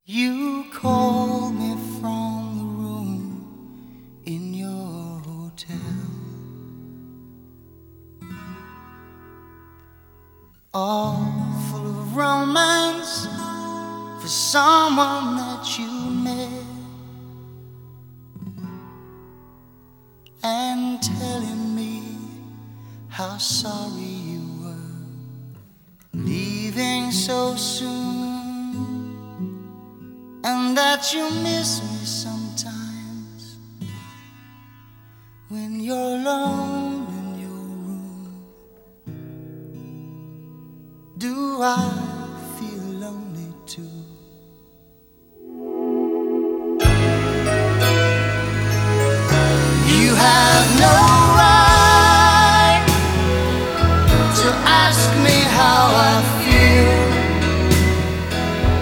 You called me from the room in your hotel, all full of romance for someone that you met, and telling me how sorry you were leaving so soon, and that you miss me so.